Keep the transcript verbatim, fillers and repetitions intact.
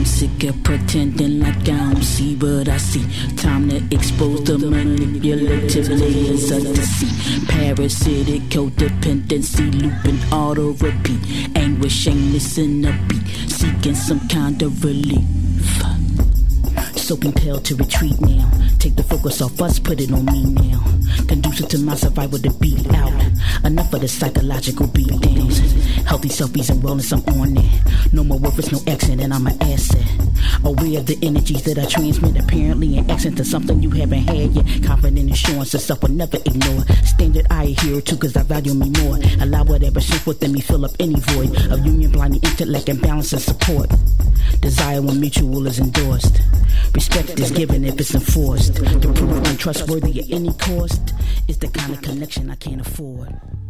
sick of pretending like I don't see what I see. Time to expose the manipulative layers of deceit. Parasitic codependency, looping auto repeat. Anguish, shameless in a beat, seeking some kind of relief. So compelled to retreat now. Take the focus off us, put it on me now. Conducive to my survival to beat out. Enough of the psychological beat downs. Healthy selfies and wellness, I'm on it. No more worthless, no accent, and I'm an asset. Aware of the energies that I transmit, apparently an accent to something you haven't had yet. Confident assurance of self will never ignore. Standard I adhere to cause I value me more. Allow whatever shift within me fill up any void of union, blinding intellect and balance and support. Desire when mutual is endorsed. Respect is given if it's enforced. To prove untrustworthy at any cost is the kind of connection I can't afford.